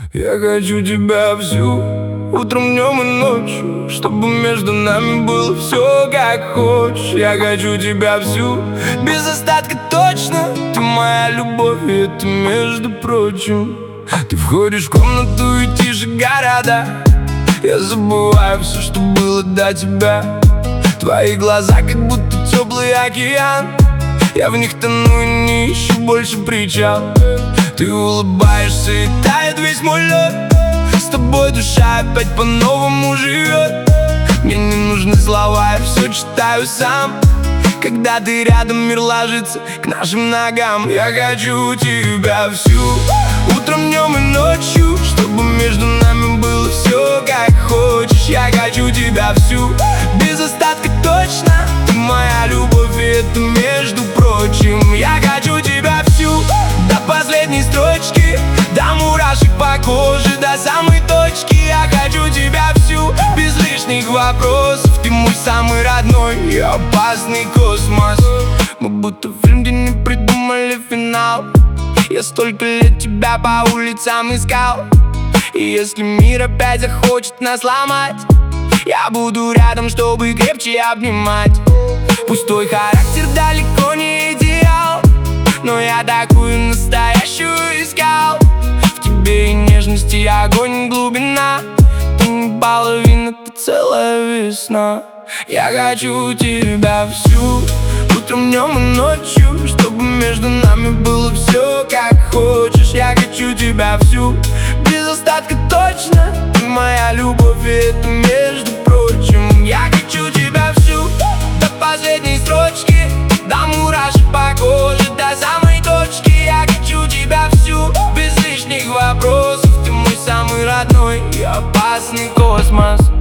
Я хочу тебя всю, утром, днем и ночью, чтобы между нами было все как хочешь. Я хочу тебя всю, без остатка точно. Ты моя любовь, и это между прочим. Ты входишь в комнату и тише города. Я забываю все, что было до тебя. Твои глаза как будто теплый океан. Я в них тону и не ищу больше причал. Ты улыбаешься и тает весь мой лед. С тобой душа опять по-новому живет. Мне не нужны слова, я все читаю сам. Когда ты рядом, мир ложится к нашим ногам. Я хочу тебя всю, утром, днем и ночью, чтобы между нами было все как хочешь. Я хочу тебя всю, без остатка точно. Ты моя любовь, и это между прочим. Я хочу тебя всю, до последней строчки, до мурашек по коже, до самой точки. Я хочу тебя всю, без лишних вопросов. Ты мой самый родной и опасный космос. Мы будто фильм, где не придумали финал. Я столько лет тебя по улицам искал. И если мир опять захочет нас ломать, я буду рядом, чтобы крепче обнимать. Пусть твой характер далеко не идеал, но я такую настоящую искал. В тебе и нежность, и огонь, глубина. Ты не половина, ты целая весна. Я хочу тебя всю, утром, днем и ночью, чтобы между нами было все как хочешь. Я хочу тебя всю, без остатка точно. Ты моя любовь, и это между прочим. Я хочу тебя всю, до последней строчки, до мурашек по коже, до самой точки. Я хочу тебя всю, без лишних вопросов. Ты мой самый родной и опасный космос.